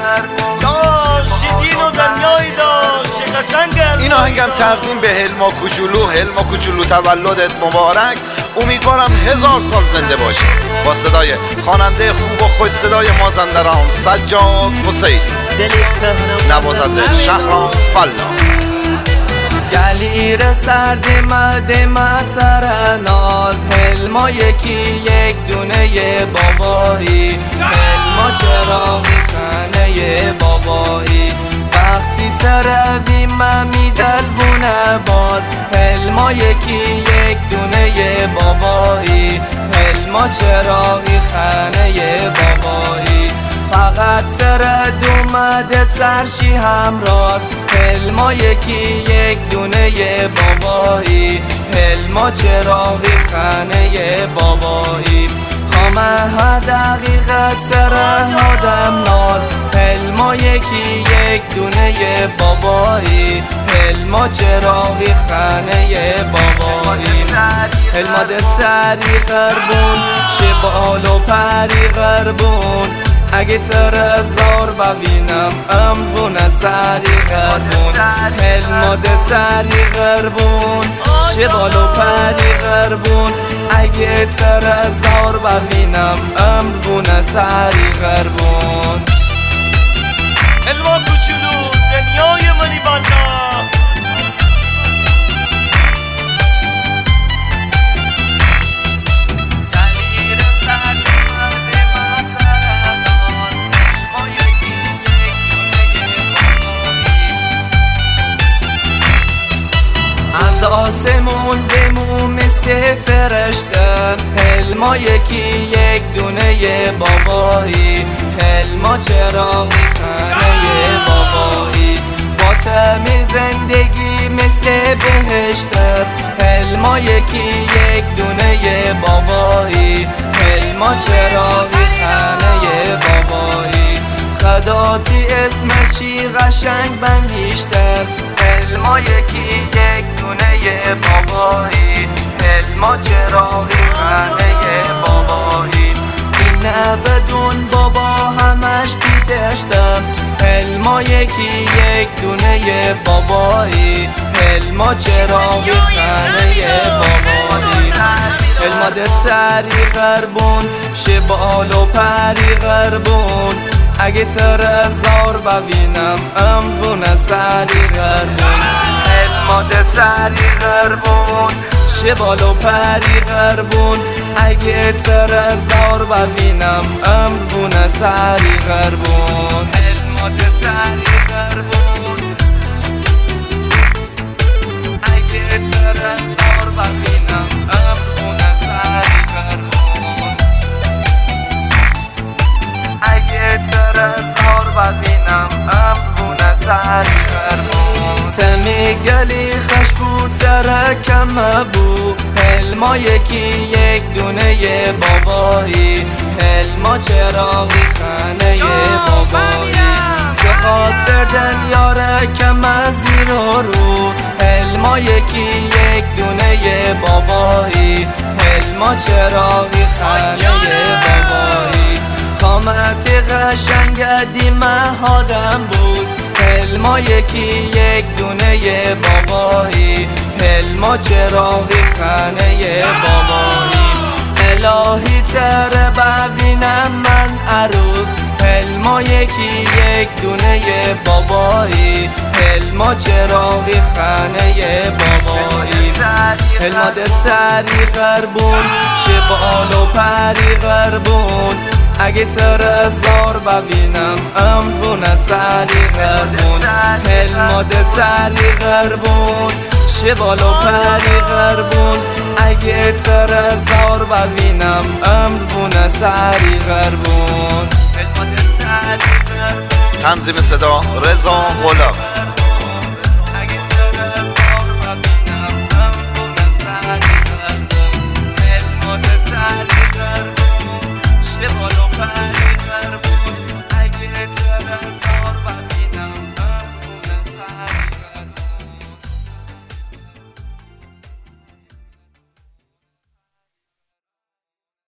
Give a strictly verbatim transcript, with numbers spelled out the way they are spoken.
شیرین و دنیایی داشت قشنگم. این آهنگم تقدیم به حلما کوچولو. حلما کوچولو تولدت مبارک، امیدوارم هزار سال زنده باشی. با صدای خواننده خوب و خوش صدای مازندران سجاد حسین، نوازنده شهرام فلا. گلیر سرد مده تر ناز، حلما یکی یک دونه بابایی، حلما چراغی خانه بابایی. وقتی تروی من میدلونه باز، حلما یکی یک دونه بابایی، حلما چراغی خانه بابایی. فقط سرد اومده ترشی همراز، حلما یکی یک دونه بابایی، حلما چراغی خانه بابایی. خامه ها دقیقه تره آدم ناز، حلما یکی یک دونه بابایی، حلما چراغی خانه بابایی. حلما دل سری غربون، شبال و پری غربون، اگه تر زار ببینم امرونه سری غربون. حلما دل سری غربون، شبال و پری غربون، اگه تر زار ببینم امرونه سری غربون. حلما کوچولو دنیای منی بالا. از آسمون بمو مثل فرشته، حلما یکی یک دونه بابایی، حلما چراغی خانه بابایی. با طعم زندگی مثل بهشته، حلما یکی یک دونه بابایی، حلما چراغی خانه بابایی. خداتی اسم چی قشنگ بنوشته، حلما یکی یک دونه بابایی، حلما چراغی خانه بابایی. این نه بدون بابا همش دیدشتم، حلما یکی یک دونه بابایی، حلما چراغی خانه بابایی. حلما دل سری غربون، شبال و پری غربون، اگه تر زار ببینم امرونه سری غربون. حلما دل سری غربون، شبال و پری غربون، اگه تر زار ببینم امرونه سری غربون. حلما دل سری غربون، اگه تر زار ببینم امرونه سری غربون، اگه تر زار ببینم امرونه سری غربون. تمی گلی خش بود سر کم بو، حلما یکی یک دونه بابایی، حلما چراغی خانه بابایی. چه خاطر دل یاره کم از زیر و رو، حلما یکی یک دونه بابایی، حلما چراغی خانه بابایی. قامت قشنگ دیمه آدم بوز، حلما یکی یک دونه بابایی، حلما چراغی خانه بابایی. الهی تر ببینم من عروس، حلما یکی یک دونه بابایی، حلما چراغی خانه بابایی. حلما دل سری غربون، شبال و پری غربون، اگه تر زار ببینم امرونه سری غربون. حلما دل سری غربون، شبال و پری غربون، اگه تر زار ببینم امرونه سری غربون. تنظیم صدا رضا غلامی.